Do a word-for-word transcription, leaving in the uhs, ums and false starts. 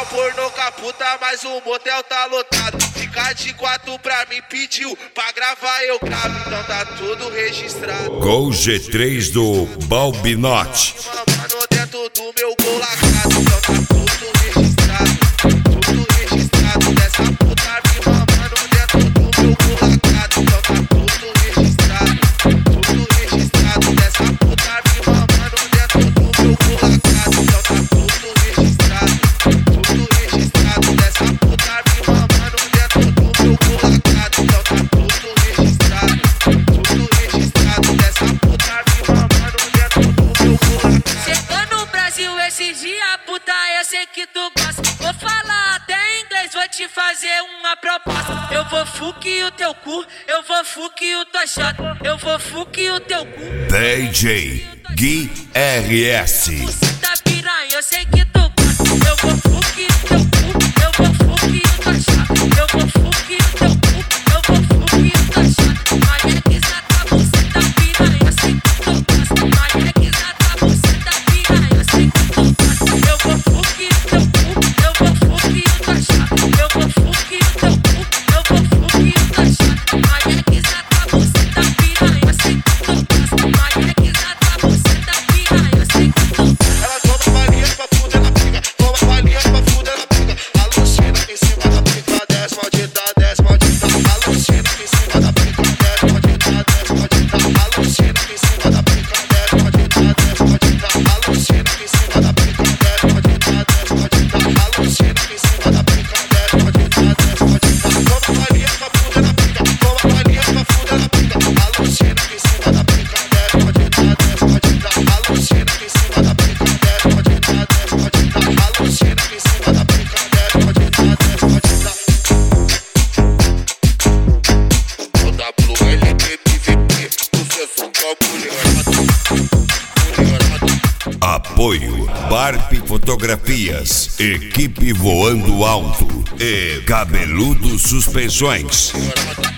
pornô com a puta, mas o motel tá lotado. Fica de quatro pra mim, pediu pra gravar, eu gravo. Então tá tudo registrado. Gol G três do Balbinote. Mano, dentro do meu gol lacrado. Então tá tudo registrado. Tudo registrado. Dessa puta me mamando dentro do meu gol lacrado. Então tá tudo registrado. Tudo registrado. Dessa puta me mamando dentro do meu gol lacrado. Então tá tudo registrado. Tudo registrado. Dessa puta me mamando dentro do meu gol lacrado. Então tá tudo registrado. Tudo registrado. Dessa puta me mamando dentro do meu gol lacrado. Chegou no Brasil esses dias, puta, eu sei que tu gosta. Vou falar até em inglês, vou te fazer uma proposta. Eu vou fuque o teu cu, eu vou fuque o tua chota. Eu vou fuque o teu cu. D J Gui R S. Puta piranha, eu sei que tu gosta. Eu vou fuque o teu cu, eu vou fuque o tua chota. Eu vou fuque o teu cu, eu vou fuque o tua chota. Mas é que essa tua buceta piranha, eu sei que tu gosta. Mas é que essa tua buceta piranha, eu sei que tu gosta. Eu vou fuque o teu cu, eu vou fuque o tua chota. Eu vou fuque o teu cu, eu vou fuque o tua chota. Mas é que essa tua buceta piranha, eu sei que tu gosta. Mas é que essa tua buceta piranha, eu sei que tu gosta. Ela toma farinha pra fuder na pica, toma farinha pra fuder na pica. Alucina em cima da pica, desce maldita, desce maldita. Alucina em cima da pica, desce maldita, desce maldita. Alucina em cima da pica, desce maldita, desce maldita. Alucina em cima da pica, desce maldita, desce maldita. Alucina em cima da pica, desce maldita, desce maldita. Toma farinha pra fuder na pica, toma farinha pra fuder na pica. Alucina em cima da pica, desce maldita, desce maldita. Alucina em cima da pica, desce maldita, desce maldita. Alucina em cima da pica, desce maldita, desce maldita. Toda Blue L P P V P, sucesso com a mulherada. Mulherada. Apoio Barp Fotografias, Equipe Voando Alto e Cabeludo Suspensões. Mulherada.